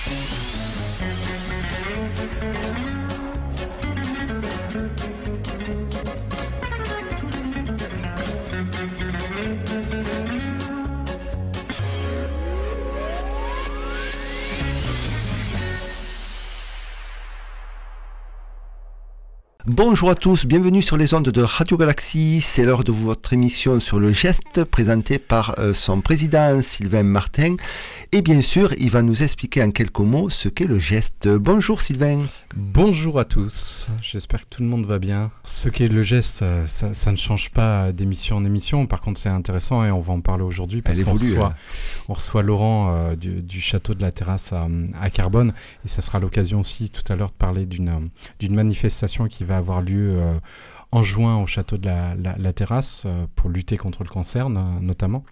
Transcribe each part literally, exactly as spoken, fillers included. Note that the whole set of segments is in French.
Bonjour à tous, bienvenue sur les ondes de Radio Galaxie. C'est l'heure de votre émission sur le geste présentée par euh, son président Sylvain Martin. Et bien sûr, il va nous expliquer en quelques mots ce qu'est le geste. Bonjour Sylvain. Bonjour à tous, j'espère que tout le monde va bien. Ce qu'est le geste, ça, ça ne change pas d'émission en émission. Par contre, c'est intéressant et on va en parler aujourd'hui parce qu'on voulu, reçoit, on reçoit Laurent euh, du, du château de la Terrasse à, à Carbone. Et ça sera l'occasion aussi tout à l'heure de parler d'une, d'une manifestation qui va avoir lieu euh, en juin au château de la, la, la Terrasse euh, pour lutter contre le cancer euh, notamment.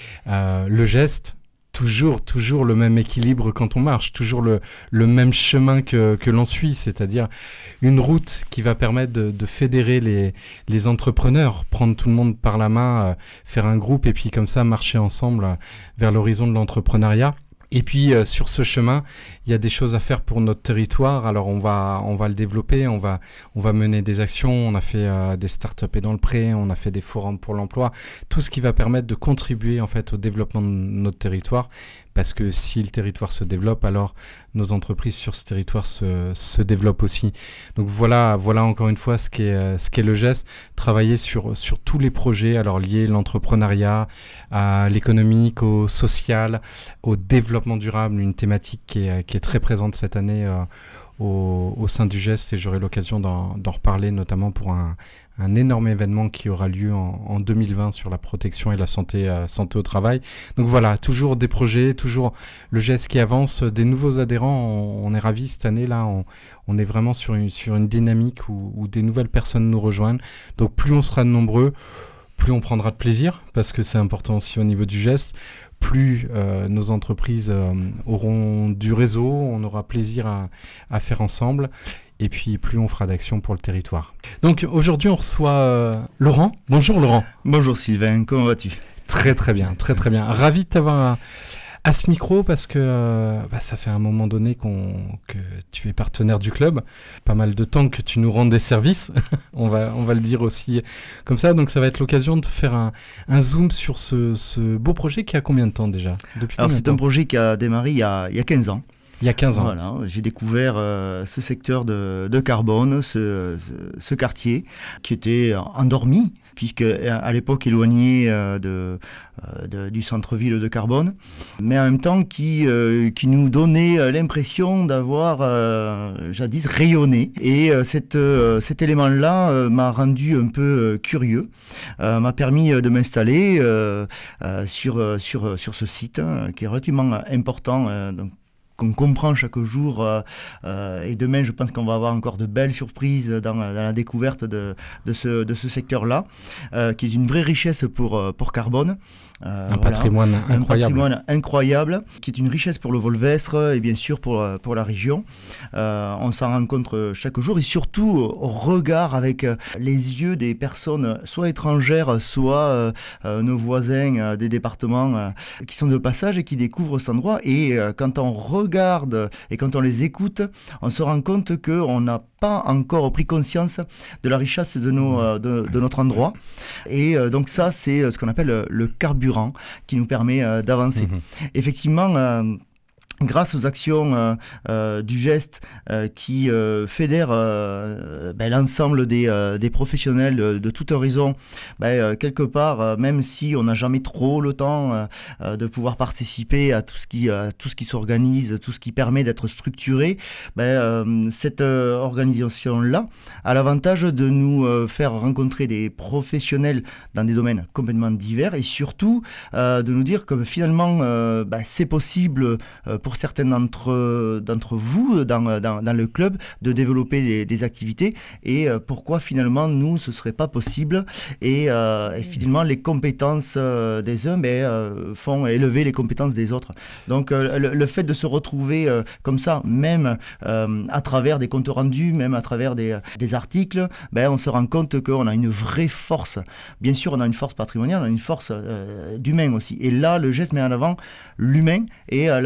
Euh, le geste, toujours, toujours le même équilibre quand on marche, toujours le, le même chemin que, que l'on suit, c'est-à-dire une route qui va permettre de, de fédérer les, les entrepreneurs, prendre tout le monde par la main, euh, faire un groupe et puis comme ça marcher ensemble euh, vers l'horizon de l'entrepreneuriat. Et puis euh, sur ce chemin, il y a des choses à faire pour notre territoire. Alors on va on va le développer, on va on va mener des actions. On a fait euh, des startups et dans le pré, on a fait des forums pour l'emploi, tout ce qui va permettre de contribuer en fait au développement de notre territoire. Parce que si le territoire se développe, alors nos entreprises sur ce territoire se, se développent aussi. Donc voilà, voilà encore une fois ce qu'est, ce qu'est le geste. Travailler sur, sur tous les projets, alors liés à l'entrepreneuriat, à l'économique, au social, au développement durable, une thématique qui est, qui est très présente cette année euh, au, au sein du geste. Et j'aurai l'occasion d'en, d'en reparler notamment pour un, un énorme événement qui aura lieu en, en deux mille vingt sur la protection et la santé, euh, santé au travail. Donc voilà, toujours des projets, toujours le geste qui avance, des nouveaux adhérents. On, on est ravis cette année là, on, on est vraiment sur une, sur une dynamique où, où des nouvelles personnes nous rejoignent. Donc plus on sera nombreux, plus on prendra de plaisir, parce que c'est important aussi au niveau du geste. Plus euh, nos entreprises euh, auront du réseau, on aura plaisir à, à faire ensemble. Et puis plus on fera d'actions pour le territoire. Donc aujourd'hui on reçoit euh, Laurent. Bonjour Laurent. Bonjour Sylvain, comment vas-tu ? Très très bien, très très bien. Ravi de t'avoir à, à ce micro parce que euh, bah, ça fait un moment donné qu'on, que tu es partenaire du club. Pas mal de temps que tu nous rends des services, on, va, on va le dire aussi comme ça. Donc ça va être l'occasion de faire un, un zoom sur ce, ce beau projet qui a combien de temps déjà ? Depuis Alors c'est temps un projet qui a démarré il y a, il y a quinze ans. Il y a quinze ans. Voilà, j'ai découvert euh, ce secteur de, de Carbone, ce, ce, ce quartier qui était endormi, puisque à l'époque éloigné euh, de, euh, de, du centre-ville de Carbone, mais en même temps qui, euh, qui nous donnait l'impression d'avoir euh, jadis rayonné. Et euh, cette, euh, cet élément-là euh, m'a rendu un peu euh, curieux, euh, m'a permis de m'installer euh, euh, sur, sur, sur ce site hein, qui est relativement important. Euh, donc, qu'on comprend chaque jour euh, euh, et demain je pense qu'on va avoir encore de belles surprises dans, dans la découverte de, de, ce, de ce secteur-là euh, qui est une vraie richesse pour, pour Carbone. Euh, un voilà, patrimoine incroyable. Un patrimoine incroyable, qui est une richesse pour le Volvestre et bien sûr pour, pour la région. Euh, on s'en rencontre chaque jour et surtout au regard avec les yeux des personnes soit étrangères, soit euh, nos voisins euh, des départements euh, qui sont de passage et qui découvrent cet endroit. Et euh, quand on regarde et quand on les écoute, on se rend compte qu'on n'a pas encore pris conscience de la richesse de, nos, euh, de, de notre endroit. Et euh, donc ça, c'est ce qu'on appelle le carburant qui nous permet euh, d'avancer. Mmh. Effectivement, euh, grâce aux actions euh, euh, du geste euh, qui euh, fédère euh, ben, l'ensemble des, euh, des professionnels de, de tout horizon, ben, euh, quelque part, euh, même si on n'a jamais trop le temps euh, de pouvoir participer à tout ce qui, à tout ce qui s'organise, tout ce qui permet d'être structuré, ben, euh, cette euh, organisation-là a l'avantage de nous euh, faire rencontrer des professionnels dans des domaines complètement divers et surtout euh, de nous dire que finalement euh, ben, c'est possible euh, pour certains d'entre, d'entre vous dans, dans, dans le club de développer des, des activités et euh, pourquoi finalement nous ce serait pas possible et, euh, et finalement les compétences euh, des uns ben, euh, font élever les compétences des autres. Donc euh, le, le fait de se retrouver euh, comme ça, même euh, à travers des comptes rendus, même à travers des, des articles, ben, on se rend compte qu'on a une vraie force. Bien sûr on a une force patrimoniale, on a une force euh, d'humain aussi. Et là le geste met en avant l'humain et euh, la volonté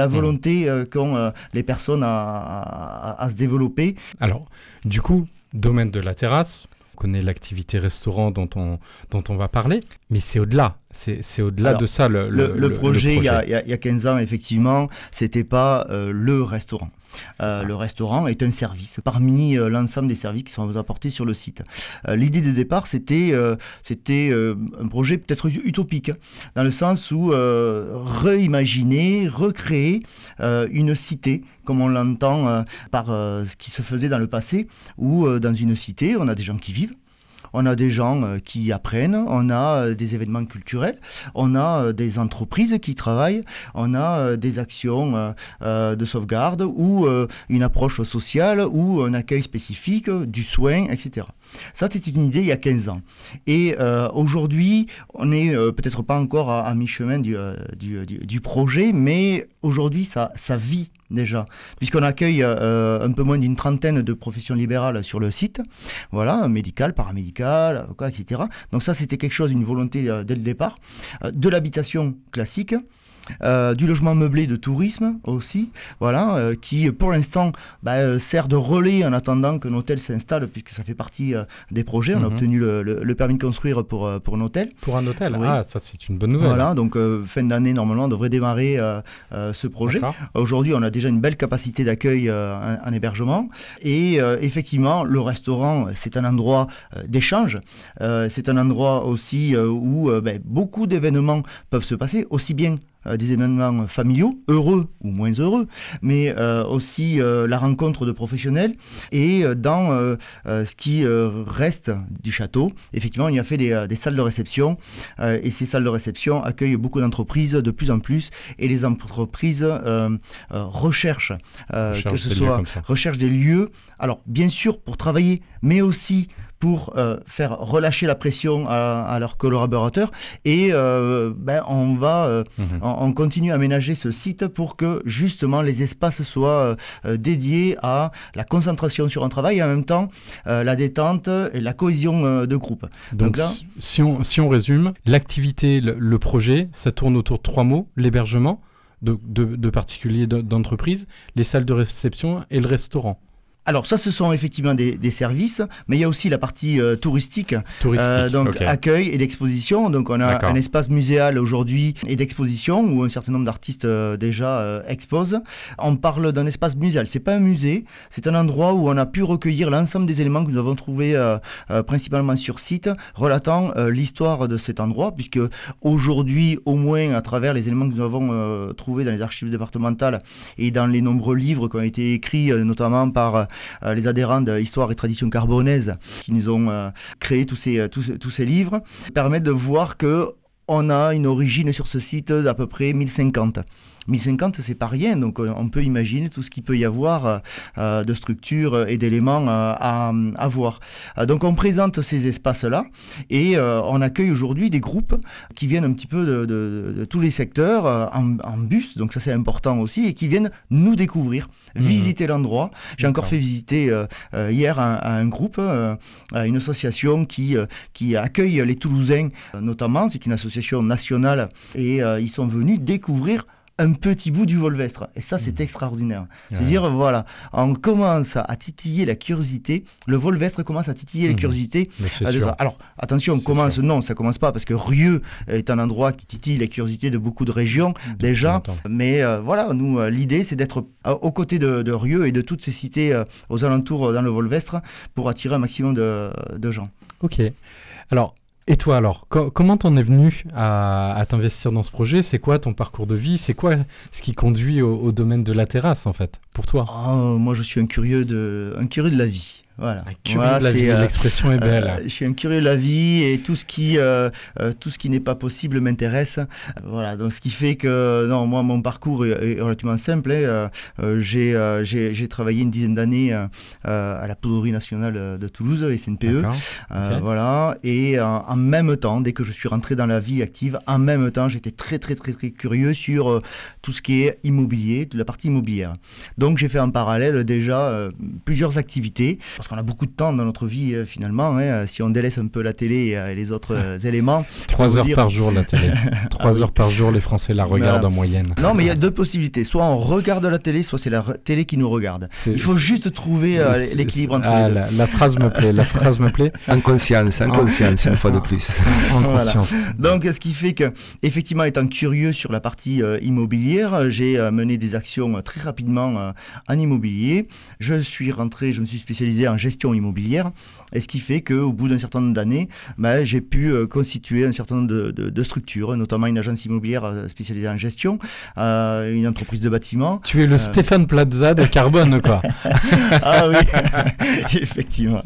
volonté euh, qu'ont euh, les personnes à, à, à se développer. Alors, du coup, domaine de la terrasse, on connaît l'activité restaurant dont on, dont on va parler, mais c'est au-delà. C'est, c'est au-delà Alors, de ça le, le, le, le, le projet. Le projet. Il, y a, il y a quinze ans, effectivement, c'était pas euh, le restaurant. Euh, le restaurant est un service parmi euh, l'ensemble des services qui sont apportés sur le site. Euh, l'idée de départ, c'était, euh, c'était euh, un projet peut-être utopique, dans le sens où euh, réimaginer, recréer euh, une cité, comme on l'entend euh, par euh, ce qui se faisait dans le passé, où euh, dans une cité, on a des gens qui vivent. On a des gens euh, qui apprennent, on a euh, des événements culturels, on a euh, des entreprises qui travaillent, on a euh, des actions euh, euh, de sauvegarde ou euh, une approche sociale ou un accueil spécifique, du soin, et cetera. Ça, c'était une idée il y a quinze ans. Et euh, aujourd'hui, on n'est euh, peut-être pas encore à, à mi-chemin du, euh, du, du, du projet, mais aujourd'hui, ça, ça vit déjà, puisqu'on accueille euh, un peu moins d'une trentaine de professions libérales sur le site, voilà, médical, paramédical, avocat, et cetera. Donc ça, c'était quelque chose, une volonté euh, dès le départ. Euh, de l'habitation classique, Euh, du logement meublé de tourisme aussi, voilà, euh, qui pour l'instant bah, euh, sert de relais en attendant qu'un hôtel s'installe, puisque ça fait partie euh, des projets. On mm-hmm. a obtenu le, le, le permis de construire pour, euh, pour un hôtel. Pour un hôtel, oui. Ah, ça c'est une bonne nouvelle. Voilà, donc euh, fin d'année, normalement, on devrait démarrer euh, euh, ce projet. D'accord. Aujourd'hui, on a déjà une belle capacité d'accueil euh, en, en hébergement. Et euh, effectivement, le restaurant, c'est un endroit euh, d'échange. Euh, c'est un endroit aussi euh, où euh, bah, beaucoup d'événements peuvent se passer, aussi bien Euh, des événements familiaux, heureux ou moins heureux, mais euh, aussi euh, la rencontre de professionnels. Et euh, dans euh, euh, ce qui euh, reste du château, effectivement, il y a fait des, des salles de réception. Euh, et ces salles de réception accueillent beaucoup d'entreprises de plus en plus. Et les entreprises euh, euh, recherchent, euh, que ce soit recherchent des lieux, alors bien sûr pour travailler, mais aussi pour euh, faire relâcher la pression à, à leurs collaborateurs. Et euh, ben, on va, euh, mmh. on, on continue à aménager ce site pour que justement les espaces soient euh, dédiés à la concentration sur un travail et en même temps euh, la détente et la cohésion euh, de groupe. Donc, Donc là, si, on, si on résume, l'activité, le, le projet, ça tourne autour de trois mots: l'hébergement de, de, de particuliers, d'entreprises, les salles de réception et le restaurant. Alors ça, ce sont effectivement des, des services, mais il y a aussi la partie euh, touristique, touristique euh, donc okay. accueil et d'exposition. Donc on a D'accord. un espace muséal aujourd'hui et d'exposition où un certain nombre d'artistes euh, déjà euh, exposent. On parle d'un espace muséal, c'est pas un musée, c'est un endroit où on a pu recueillir l'ensemble des éléments que nous avons trouvés euh, euh, principalement sur site, relatant euh, l'histoire de cet endroit, puisque aujourd'hui, au moins à travers les éléments que nous avons euh, trouvés dans les archives départementales et dans les nombreux livres qui ont été écrits, euh, notamment par euh, Euh, les adhérents de Histoire et Tradition Carbonaises qui nous ont euh, créé tous ces, tous, tous ces livres, permettent de voir qu'on a une origine sur ce site d'à peu près mille cinquante. mille cinquante, c'est pas rien, donc on peut imaginer tout ce qu'il peut y avoir euh, de structures et d'éléments euh, à, à voir. Euh, donc on présente ces espaces-là et euh, on accueille aujourd'hui des groupes qui viennent un petit peu de, de, de tous les secteurs euh, en, en bus, donc ça c'est important aussi, et qui viennent nous découvrir, mmh. visiter l'endroit. J'ai D'accord. encore fait visiter euh, euh, hier un, un groupe, euh, une association qui, euh, qui accueille les Toulousains euh, notamment, c'est une association nationale et euh, ils sont venus découvrir un petit bout du Volvestre. Et ça, c'est mmh. extraordinaire. Ouais. C'est-à-dire, voilà, on commence à titiller la curiosité. Le Volvestre commence à titiller mmh. les curiosités. Euh, Alors, attention, on commence, sûr. non, ça commence pas, parce que Rieux est un endroit qui titille les curiosités de beaucoup de régions, de déjà. Mais euh, voilà, nous, euh, l'idée, c'est d'être euh, aux côtés de, de Rieux et de toutes ces cités euh, aux alentours euh, dans le Volvestre pour attirer un maximum de, de gens. Ok. Alors, et toi alors, co- comment t'en es venu à, à t'investir dans ce projet ? C'est quoi ton parcours de vie ? C'est quoi ce qui conduit au, au domaine de la terrasse en fait, pour toi ? Oh, moi je suis un curieux de, un curieux de la vie. Voilà. Un curieux voilà, de la vie, euh, l'expression est belle. Euh, je suis un curieux de la vie et tout ce qui, euh, euh, tout ce qui n'est pas possible m'intéresse. Euh, voilà, donc ce qui fait que, non, moi, mon parcours est, est relativement simple. Hein. Euh, j'ai, euh, j'ai, j'ai travaillé une dizaine d'années euh, à la Poudrerie nationale de Toulouse, S N P E. Euh, okay. Voilà, et euh, en même temps, dès que je suis rentré dans la vie active, en même temps, j'étais très, très, très, très curieux sur euh, tout ce qui est immobilier, de la partie immobilière. Donc, j'ai fait en parallèle déjà euh, plusieurs activités. Parce qu'on a beaucoup de temps dans notre vie euh, finalement, hein, si on délaisse un peu la télé et euh, les autres euh, éléments. Trois heures dire... par jour la télé. Trois ah, heures oui. par jour, les Français la regardent voilà. en moyenne. Non, mais il y a deux possibilités. Soit on regarde la télé, soit c'est la re- télé qui nous regarde. C'est, il faut c'est... juste trouver euh, l'équilibre entre ah, les deux. La, la phrase me plaît, la phrase me plaît. En conscience, en conscience, une fois de plus. En, en conscience. Voilà. Donc, ce qui fait que, effectivement, étant curieux sur la partie euh, immobilière, j'ai euh, mené des actions euh, très rapidement euh, en immobilier. Je suis rentré, je me suis spécialisé en gestion immobilière, et ce qui fait qu'au bout d'un certain nombre d'années, bah, j'ai pu euh, constituer un certain nombre de, de, de structures, notamment une agence immobilière euh, spécialisée en gestion, euh, une entreprise de bâtiment. Tu es le euh... Stéphane Plaza de Carbone, quoi. Ah oui, effectivement.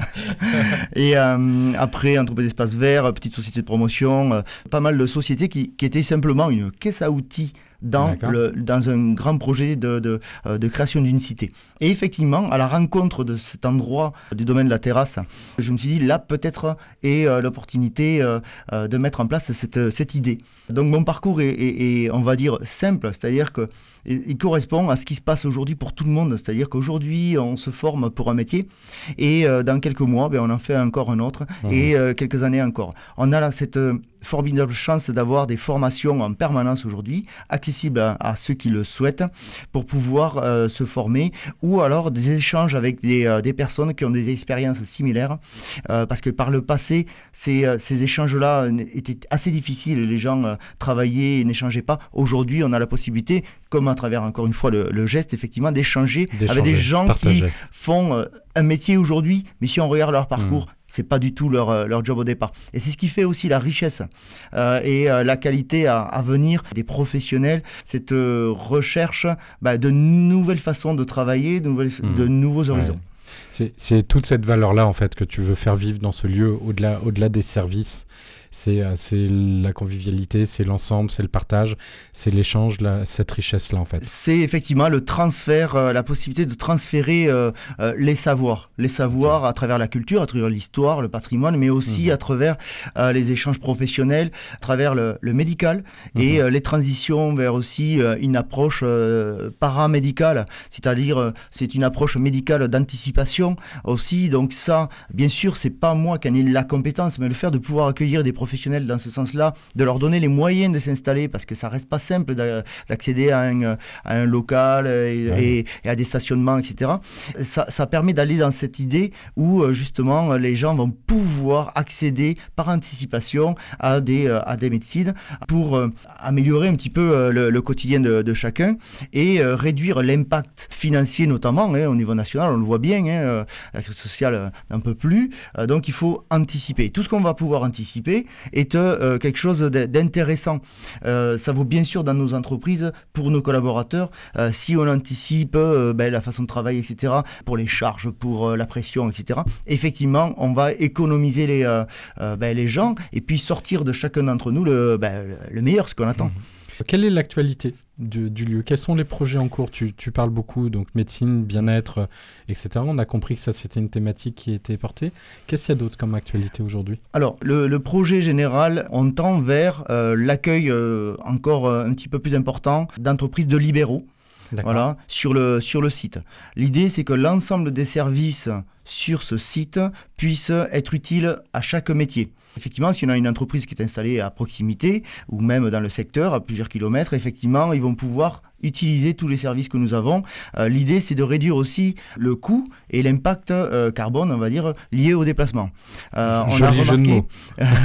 Et euh, après, entreprise d'espace vert, petite société de promotion, euh, pas mal de sociétés qui, qui étaient simplement une caisse à outils Dans, le, dans un grand projet de, de, de création d'une cité. Et effectivement, à la rencontre de cet endroit du domaine de la terrasse, je me suis dit, là, peut-être est euh, l'opportunité euh, euh, de mettre en place cette, cette idée. Donc, mon parcours est, est, est, on va dire, simple, c'est-à-dire que il correspond à ce qui se passe aujourd'hui pour tout le monde. C'est-à-dire qu'aujourd'hui, on se forme pour un métier et euh, dans quelques mois, ben, on en fait encore un autre mmh. et euh, quelques années encore. On a là cette euh, formidable chance d'avoir des formations en permanence aujourd'hui, accessibles à, à ceux qui le souhaitent, pour pouvoir euh, se former, ou alors des échanges avec des, euh, des personnes qui ont des expériences similaires, euh, parce que par le passé, ces, euh, ces échanges-là étaient assez difficiles, les gens euh, travaillaient et n'échangeaient pas. Aujourd'hui, on a la possibilité, comme à travers encore une fois le, le geste, effectivement, d'échanger, d'échanger avec des gens partager. qui font euh, un métier aujourd'hui, mais si on regarde leur parcours, mmh. c'est pas du tout leur, leur job au départ. Et c'est ce qui fait aussi la richesse euh, et euh, la qualité à, à venir des professionnels, cette euh, recherche bah, de nouvelles façons de travailler, de, nouvelles, mmh. de nouveaux horizons. Ouais. C'est, c'est toute cette valeur-là en fait que tu veux faire vivre dans ce lieu, au-delà, au-delà des services. C'est, c'est la convivialité, c'est l'ensemble, c'est le partage, c'est l'échange, la, cette richesse-là en fait. C'est effectivement le transfert, euh, la possibilité de transférer euh, euh, les savoirs, les savoirs okay. à travers la culture, à travers l'histoire, le patrimoine, mais aussi mmh. à travers euh, les échanges professionnels, à travers le, le médical mmh. et euh, les transitions vers aussi euh, une approche euh, paramédicale, c'est-à-dire euh, c'est une approche médicale d'anticipation aussi. Donc ça, bien sûr, c'est pas moi qui en ai la compétence, mais le fait de pouvoir accueillir des professionnels dans ce sens-là, de leur donner les moyens de s'installer, parce que ça reste pas simple d'accéder à un, à un local et, ouais. et, et à des stationnements, et cetera. Ça, ça permet d'aller dans cette idée où justement les gens vont pouvoir accéder par anticipation à des, à des médecines pour améliorer un petit peu le, le quotidien de, de chacun et réduire l'impact financier notamment, hein, au niveau national, on le voit bien, hein, la crise sociale n'en peut plus, donc il faut anticiper. Tout ce qu'on va pouvoir anticiper est euh, quelque chose d'intéressant. Euh, ça vaut bien sûr dans nos entreprises, pour nos collaborateurs, euh, si on anticipe euh, ben, la façon de travailler, et cetera, pour les charges, pour euh, la pression, et cetera. Effectivement, on va économiser les, euh, euh, ben, les gens et puis sortir de chacun d'entre nous le, ben, le meilleur, ce qu'on attend. Mmh. Quelle est l'actualité du, du lieu? Quels sont les projets en cours? tu, tu parles beaucoup, donc médecine, bien-être, et cetera. On a compris que ça, c'était une thématique qui était portée. Qu'est-ce qu'il y a d'autre comme actualité aujourd'hui? Alors, le, le projet général, on tend vers euh, l'accueil euh, encore euh, un petit peu plus important d'entreprises de libéraux. Voilà, sur le, sur le site. L'idée, c'est que l'ensemble des services sur ce site puissent être utiles à chaque métier. Effectivement, si on a une entreprise qui est installée à proximité ou même dans le secteur, à plusieurs kilomètres, effectivement, ils vont pouvoir utiliser tous les services que nous avons. Euh, l'idée, c'est de réduire aussi le coût et l'impact euh, carbone, on va dire, lié au déplacement. Euh, on Joli a remarqué... jeu de mots.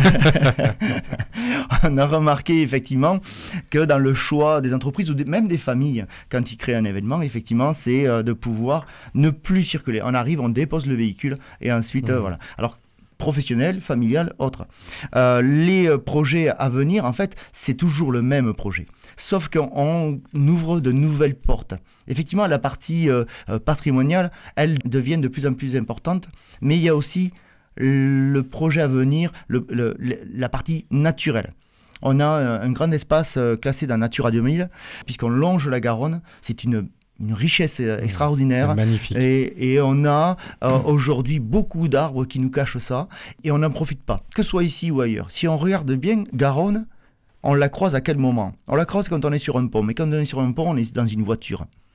On a remarqué effectivement que dans le choix des entreprises ou des, même des familles, quand ils créent un événement, effectivement, c'est euh, de pouvoir ne plus circuler. On arrive, on dépose le véhicule et ensuite, mmh. euh, voilà. Alors, professionnel, familial, autre. Euh, les euh, projets à venir, en fait, c'est toujours le même projet. Sauf qu'on ouvre de nouvelles portes. Effectivement, la partie euh, patrimoniale, elle devient de plus en plus importante, mais il y a aussi le projet à venir, le, le, la partie naturelle. On a un grand espace classé dans Natura deux mille, puisqu'on longe la Garonne. C'est une une richesse extraordinaire. C'est magnifique. Et, et on a euh, aujourd'hui beaucoup d'arbres qui nous cachent ça, et on n'en profite pas, que ce soit ici ou ailleurs. Si on regarde bien, Garonne, on la croise à quel moment? On la croise quand on est sur un pont, mais quand on est sur un pont, on est dans une voiture.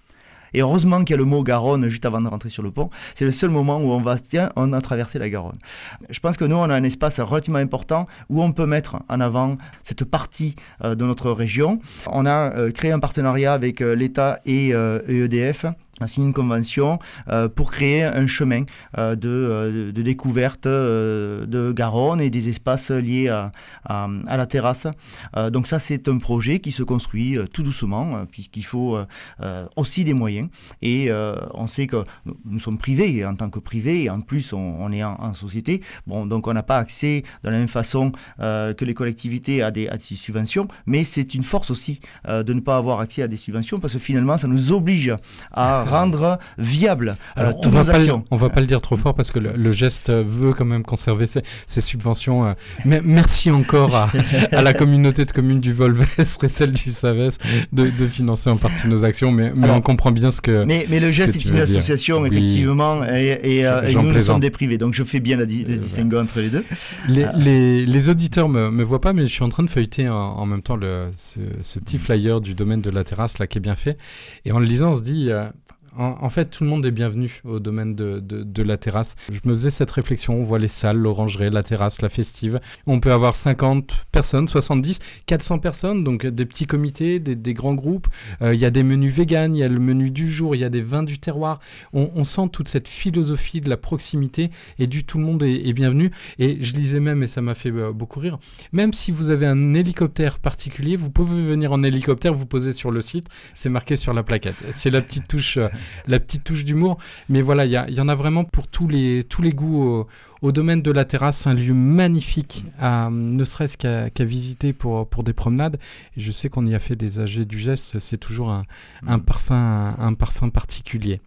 Et heureusement qu'il y a le mot Garonne juste avant de rentrer sur le pont. C'est le seul moment où on va se dire, on a traversé la Garonne. Je pense que nous, on a un espace relativement important où on peut mettre en avant cette partie euh, de notre région. On a euh, créé un partenariat avec euh, l'État et, euh, et E D F. On a signé une convention euh, pour créer un chemin euh, de, euh, de découverte euh, de Garonne et des espaces liés à, à, à la terrasse. Euh, donc ça, c'est un projet qui se construit euh, tout doucement, euh, puisqu'il faut euh, aussi des moyens. Et euh, on sait que nous, nous sommes privés, et en tant que privés, et en plus, on, on est en, en société. Bon, donc on n'a pas accès de la même façon euh, que les collectivités à des, à des subventions, mais c'est une force aussi euh, de ne pas avoir accès à des subventions, parce que finalement, ça nous oblige à rendre viable euh, toutes nos actions. Le, on ne va pas le dire trop fort parce que le, le geste veut quand même conserver ses, ses subventions. Euh, mais merci encore à, à la communauté de communes du Volvestre et celle du Savès de, de financer en partie nos actions, mais, mais Alors, on comprend bien ce que Mais, mais le geste est une association, dire. effectivement, oui, et, et, euh, et nous, nous sommes des privés, donc je fais bien le, le distinguo entre les deux. Les, euh, les, les auditeurs ne me, me voient pas, mais je suis en train de feuilleter en, en même temps le, ce, ce petit flyer du domaine de la terrasse là, qui est bien fait. Et en le lisant, on se dit... Euh, En, en fait, tout le monde est bienvenu au domaine de, de, de la terrasse. Je me faisais cette réflexion, on voit les salles, l'orangerie, la terrasse, la festive. On peut avoir cinquante personnes, soixante-dix, quatre cents personnes, donc des petits comités, des, des grands groupes. Il euh, y a des menus véganes, il y a le menu du jour, il y a des vins du terroir. On, on sent toute cette philosophie de la proximité et du tout le monde est, est bienvenu. Et je lisais même, et ça m'a fait euh, beaucoup rire, même si vous avez un hélicoptère particulier, vous pouvez venir en hélicoptère, vous posez sur le site, c'est marqué sur la plaquette. C'est la petite touche... Euh, la petite touche d'humour, mais voilà, il y, y en a vraiment pour tous les, tous les goûts au, au domaine de la terrasse, un lieu magnifique, à, ne serait-ce qu'à, qu'à visiter pour, pour des promenades, et je sais qu'on y a fait des A G du geste, c'est toujours un, un, parfum, un, un parfum particulier.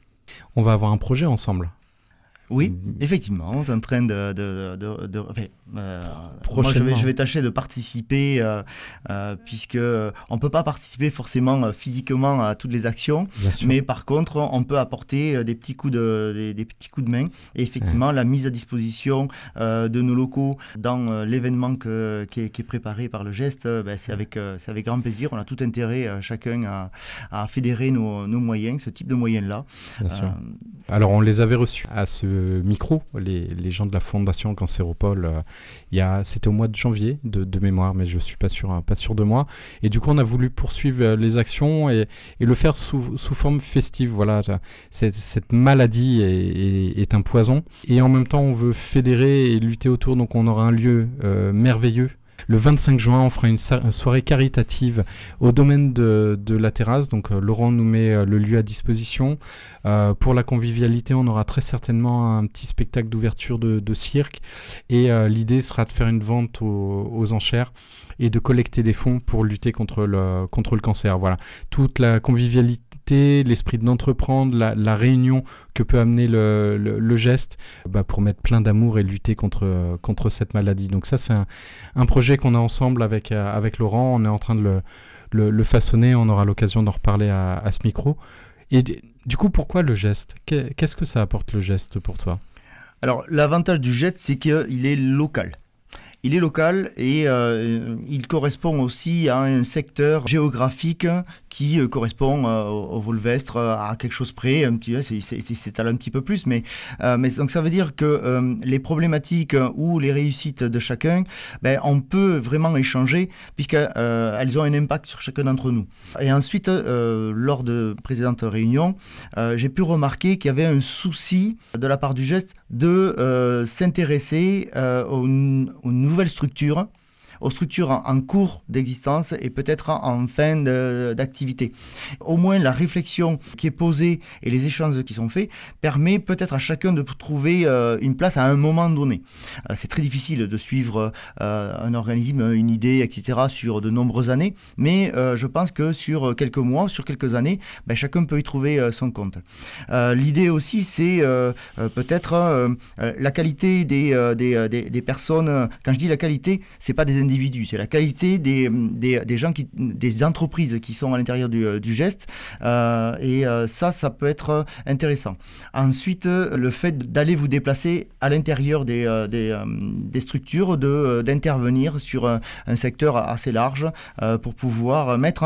On va avoir un projet ensemble. Oui, effectivement, on est en train de... de, de, de enfin, euh, moi, je vais, je vais tâcher de participer, euh, euh, puisque on ne peut pas participer forcément euh, physiquement à toutes les actions, mais par contre, on peut apporter des petits coups de, des, des petits coups de main. Et effectivement, ouais. la mise à disposition euh, de nos locaux dans euh, l'événement que, qui, est, qui est préparé par le geste, euh, ben, c'est, avec, euh, c'est avec grand plaisir. On a tout intérêt, euh, chacun, à, à fédérer nos, nos moyens, ce type de moyens-là. Bien sûr. Euh, Alors, on les avait reçus à ce micro, les, les gens de la Fondation Cancéropole, euh, il y a, c'était au mois de janvier de, de mémoire, mais je ne suis pas sûr, hein, pas sûr de moi. Et du coup, on a voulu poursuivre euh, les actions et, et le faire sous, sous forme festive. Voilà, cette, cette maladie est, est, est un poison. Et en même temps, on veut fédérer et lutter autour. Donc, on aura un lieu euh, merveilleux. Le vingt-cinq juin, on fera une, sa- une soirée caritative au domaine de, de la terrasse. Donc, euh, Laurent nous met euh, le lieu à disposition. Euh, pour la convivialité, on aura très certainement un petit spectacle d'ouverture de, de cirque. Et euh, l'idée sera de faire une vente aux, aux enchères et de collecter des fonds pour lutter contre le, contre le cancer. Voilà. Toute la convivialité, l'esprit d'entreprendre, la, la réunion que peut amener le, le, le geste bah, pour mettre plein d'amour et lutter contre, contre cette maladie. Donc ça, c'est un, un projet qu'on a ensemble avec, euh, avec Laurent. On est en train de le, le, le façonner. On aura l'occasion d'en reparler à, à ce micro. Et du coup, pourquoi le geste ? Qu'est-ce que ça apporte le geste pour toi ? Alors, l'avantage du geste, c'est qu'il est local. Il est local et euh, il correspond aussi à un secteur géographique qui euh, correspond euh, au, au Volvestre, à quelque chose près, un petit, c'est, c'est, c'est, c'est un petit peu plus, mais, euh, mais donc ça veut dire que euh, les problématiques ou les réussites de chacun, ben, on peut vraiment échanger puisqu'elles euh, ont un impact sur chacun d'entre nous. Et ensuite, euh, lors de précédentes réunions, euh, j'ai pu remarquer qu'il y avait un souci de la part du geste de euh, s'intéresser euh, aux, aux nouvelles structures, aux structures en, en cours d'existence et peut-être en, en fin de, d'activité. Au moins, la réflexion qui est posée et les échanges qui sont faits permet peut-être à chacun de trouver euh, une place à un moment donné. Euh, c'est très difficile de suivre euh, un organisme, une idée, et cetera sur de nombreuses années, mais euh, je pense que sur quelques mois, sur quelques années, ben, chacun peut y trouver euh, son compte. Euh, l'idée aussi, c'est euh, euh, peut-être euh, la qualité des, euh, des, des, des personnes. Quand je dis la qualité, c'est pas des individus, c'est la qualité des, des, des gens, qui, des entreprises qui sont à l'intérieur du, du geste euh, et euh, ça, ça peut être intéressant. Ensuite, le fait d'aller vous déplacer à l'intérieur des, euh, des, euh, des structures, de, d'intervenir sur un, un secteur assez large euh, pour pouvoir mettre en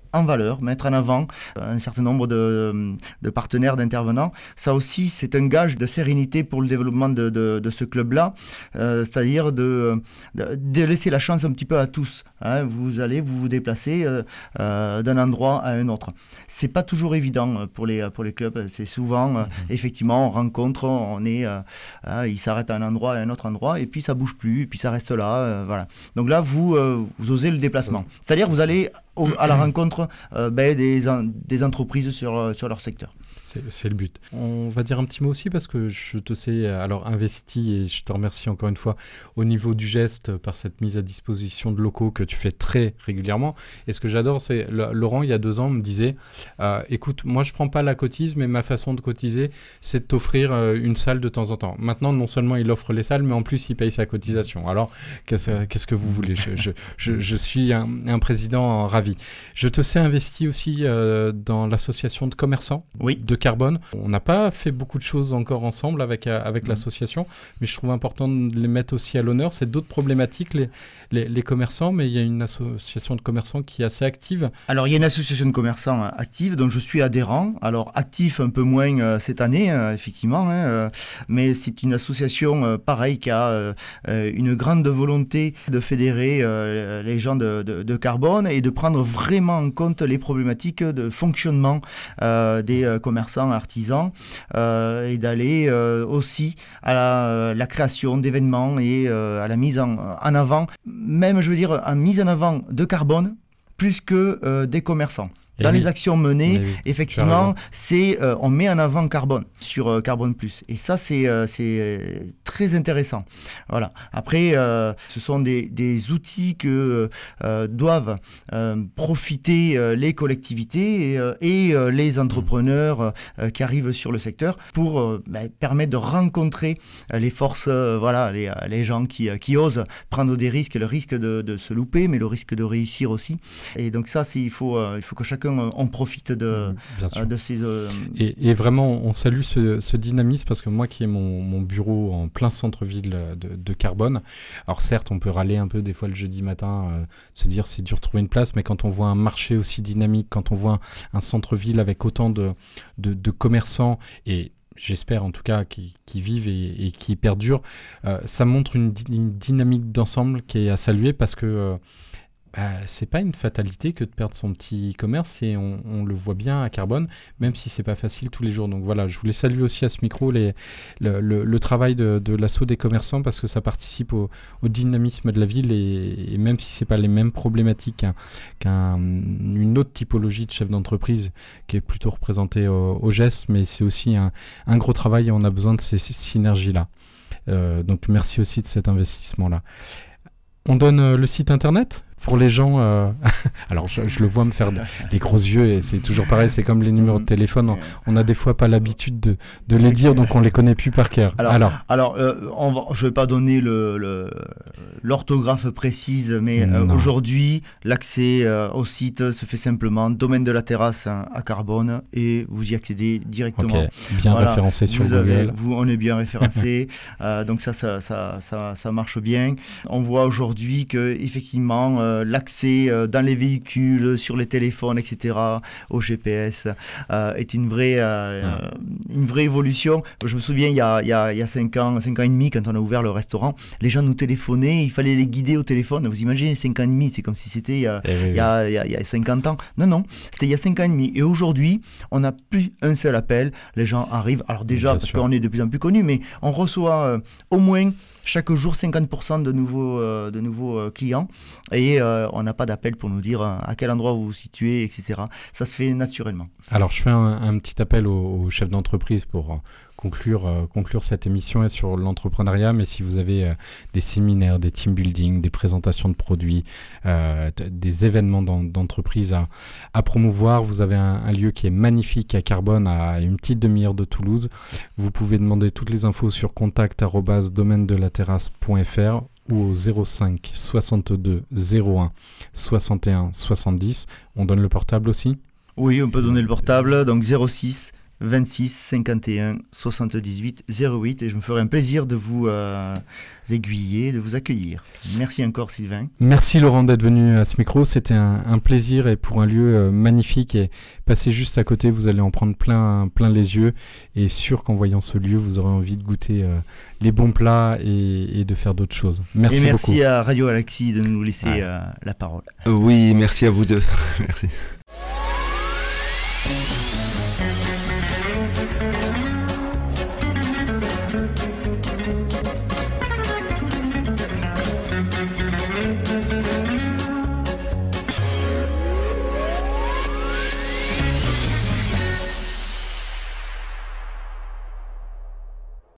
en valeur, mettre en avant un certain nombre de, de partenaires, d'intervenants. Ça aussi, c'est un gage de sérénité pour le développement de, de, de ce club-là, euh, c'est-à-dire de, de, de laisser la chance un petit peu à tous. Hein. Vous allez, vous vous déplacez euh, euh, d'un endroit à un autre. C'est pas toujours évident pour les, pour les clubs. C'est souvent, euh, mmh. effectivement, on rencontre, on est, euh, euh, ils s'arrêtent à un endroit, à un autre endroit, et puis ça bouge plus, et puis ça reste là. Euh, voilà. Donc là, vous, euh, vous osez le déplacement. C'est-à-dire, vous allez au, à la rencontre euh, ben, des, des entreprises sur, sur leur secteur. C'est, c'est le but. On va dire un petit mot aussi parce que je te sais alors investi et je te remercie encore une fois au niveau du geste par cette mise à disposition de locaux que tu fais très régulièrement. Et ce que j'adore, c'est Laurent, il y a deux ans, me disait euh, écoute, moi je prends pas la cotise, mais ma façon de cotiser, c'est de t'offrir euh, une salle de temps en temps. Maintenant, non seulement il offre les salles, mais en plus il paye sa cotisation. Alors, qu'est-ce, qu'est-ce que vous voulez je, je, je, je suis un, un président ravi. Je te sais investi aussi euh, dans l'association de commerçants oui. de carbone. On n'a pas fait beaucoup de choses encore ensemble avec, avec mmh. l'association, mais je trouve important de les mettre aussi à l'honneur. C'est d'autres problématiques, les, les, les commerçants, mais il y a une association de commerçants qui est assez active. Alors, il y a une association de commerçants active dont je suis adhérent. Alors, actif un peu moins euh, cette année, euh, effectivement, hein, euh, mais c'est une association, euh, pareil, qui a euh, une grande volonté de fédérer euh, les gens de, de, de carbone et de prendre vraiment en compte les problématiques de fonctionnement euh, des euh, commerçants artisans euh, et d'aller euh, aussi à la, la création d'événements et euh, à la mise en, en avant, même je veux dire en mise en avant de carbone plus que euh, des commerçants. Dans et les oui. actions menées, oui, effectivement, c'est euh, on met en avant carbone sur euh, Carbone Plus. Et ça, c'est, euh, c'est très intéressant. Voilà. Après, euh, ce sont des, des outils que euh, doivent euh, profiter euh, les collectivités et, euh, et euh, les entrepreneurs euh, qui arrivent sur le secteur pour euh, bah, permettre de rencontrer euh, les forces, euh, voilà, les, les gens qui, euh, qui osent prendre des risques, le risque de, de se louper, mais le risque de réussir aussi. Et donc ça, c'est, il faut, euh, il faut que chacun on profite de, euh, de ces... Euh... Et, et vraiment, on salue ce, ce dynamisme parce que moi qui ai mon, mon bureau en plein centre-ville de, de Carbone, alors certes, on peut râler un peu des fois le jeudi matin, euh, se dire c'est dur de trouver une place, mais quand on voit un marché aussi dynamique, quand on voit un, un centre-ville avec autant de, de, de commerçants et j'espère en tout cas qui, qui vivent et, et qui perdurent, euh, ça montre une, une dynamique d'ensemble qui est à saluer parce que euh, bah, c'est pas une fatalité que de perdre son petit commerce et on, on le voit bien à Carbone, même si c'est pas facile tous les jours. Donc voilà, je voulais saluer aussi à ce micro les, le, le, le travail de, de l'assaut des commerçants parce que ça participe au, au dynamisme de la ville et, et même si c'est pas les mêmes problématiques qu'un, qu'une autre typologie de chef d'entreprise qui est plutôt représentée au, au geste, mais c'est aussi un, un gros travail et on a besoin de ces, ces synergies-là. Euh, donc merci aussi de cet investissement-là. On donne euh, le site internet pour les gens, euh... alors je, je le vois me faire de, les gros yeux et c'est toujours pareil, c'est comme les numéros de téléphone, on, on a des fois pas l'habitude de, de les dire donc on les connaît plus par cœur. Alors, alors, alors euh, on va, je vais pas donner le, le, l'orthographe précise, mais euh, aujourd'hui l'accès euh, au site se fait simplement domaine de la terrasse hein, à Carbone et vous y accédez directement. Okay. Bien voilà. référencé sur vous Google. Avez, vous, on est bien référencé, euh, donc ça ça, ça, ça, ça marche bien. On voit aujourd'hui que effectivement euh, l'accès euh, dans les véhicules, sur les téléphones, et cetera, au G P S, euh, est une vraie, euh, ouais. une vraie évolution. Je me souviens, il y a, il y a, il y a cinq ans, cinq ans et demi, quand on a ouvert le restaurant, les gens nous téléphonaient, il fallait les guider au téléphone. Vous imaginez, cinq ans et demi, c'est comme si c'était il y a, oui, il y a, il y a, il y a cinquante ans. Non, non, c'était il y a cinq ans et demi. Et aujourd'hui, on n'a plus un seul appel. Les gens arrivent, alors déjà, Bien parce sûr. qu'on est de plus en plus connus, mais on reçoit euh, au moins chaque jour cinquante pour cent de nouveaux, euh, de nouveaux euh, clients et euh, on n'a pas d'appel pour nous dire euh, à quel endroit vous vous situez, et cetera. Ça se fait naturellement. Alors je fais un, un petit appel aux, aux chefs d'entreprise pour euh, conclure, euh, conclure cette émission sur l'entrepreneuriat, mais si vous avez euh, des séminaires, des team building, des présentations de produits, euh, t- des événements dans, d'entreprise à, à promouvoir, vous avez un, un lieu qui est magnifique à Carbone, à une petite demi-heure de Toulouse. Vous pouvez demander toutes les infos sur contact arobase domaine de la terrasse point f r ou au zéro cinq soixante-deux zéro un soixante et un soixante-dix. On donne le portable aussi ? Oui, on peut donner le portable, donc zéro six vingt-six cinquante et un soixante-dix-huit zéro huit et je me ferai un plaisir de vous euh, aiguiller, de vous accueillir. Merci encore Sylvain. Merci Laurent d'être venu à ce micro, c'était un, un plaisir et pour un lieu euh, magnifique et passez juste à côté, vous allez en prendre plein, plein les yeux et sûr qu'en voyant ce lieu, vous aurez envie de goûter euh, les bons plats et, et de faire d'autres choses. Merci beaucoup. Et merci beaucoup à Radio Galaxie de nous laisser ouais. euh, la parole. Oui, merci à vous deux. Merci.